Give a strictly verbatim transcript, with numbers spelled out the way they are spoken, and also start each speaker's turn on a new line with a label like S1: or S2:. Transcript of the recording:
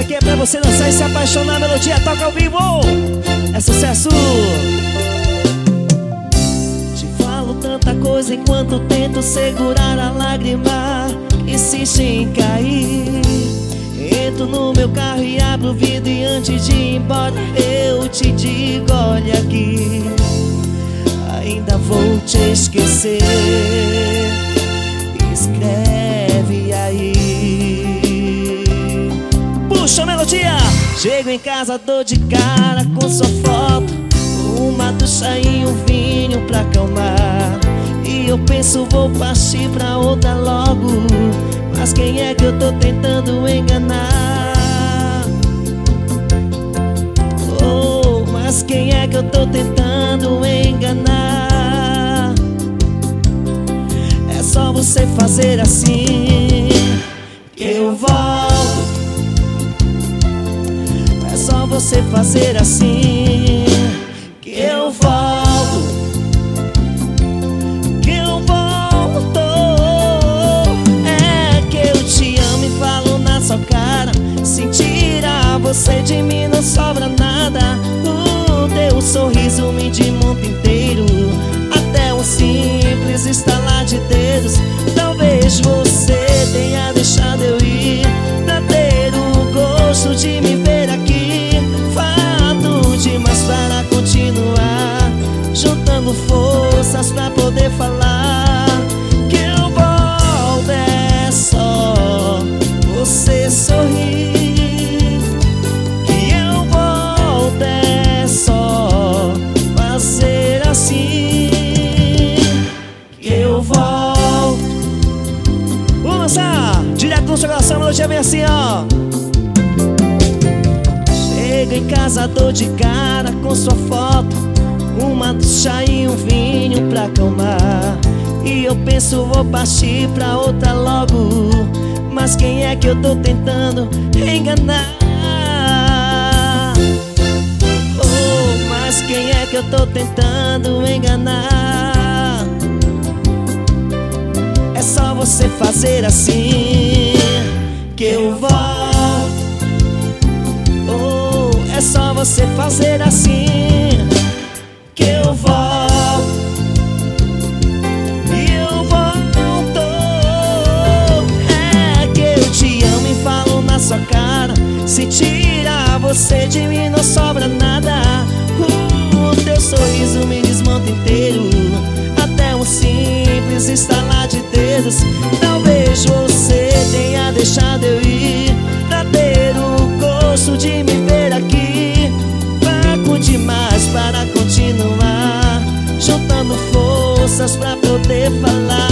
S1: aqui é pra você dançar e se apaixonar. A melodia toca ao vivo, é sucesso. Te falo tanta coisa enquanto tento segurar a lágrima que insiste em cair. Entro no meu carro e abro o vidro e antes de ir embora eu te digo, olha aqui, ainda vou te esquecer. Escreve aí. Puxa a melodia. Chego em casa, dou de cara com sua foto, uma ducha e um vinho pra acalmar. E eu penso, vou partir pra outra logo. Mas quem é que eu tô tentando enganar? Oh, mas quem é que eu tô tentando enganar? É só você fazer assim que eu volto. É só você fazer assim que eu volto. Que eu volto. É que eu te amo e falo na sua cara. Se tirar você de mim não sobra nada. O teu sorriso me desmonta inteiro. Até um simples estalar de dedos. Talvez você tenha deixado eu ir pra ter o gosto de me ver aqui. Fato demais para continuar, juntando forças pra poder falar. Que eu volto é só você sorrir. Que eu volto é só fazer assim. Que eu volto. Vamos lançar direto no seu coração, a melodia vem assim, ó. Chego em casa, dou de cara com sua foto, uma ducha e um vinho pra acalmar. E eu penso, vou partir pra outra logo. Mas quem é que eu tô tentando enganar? Oh, mas quem é que eu tô tentando enganar? É só você fazer assim que eu volto. Oh, é só você fazer assim que eu volto. E eu volto. É que eu te amo e falo na sua cara. Se tirar você de mim não sobra nada. O teu sorriso me desmonta inteiro. Até um simples estalar de dedos. Talvez você tenha deixado eu ir pra ter o gosto de me ver aqui. Fraco demais para continuar, juntando forças pra poder falar.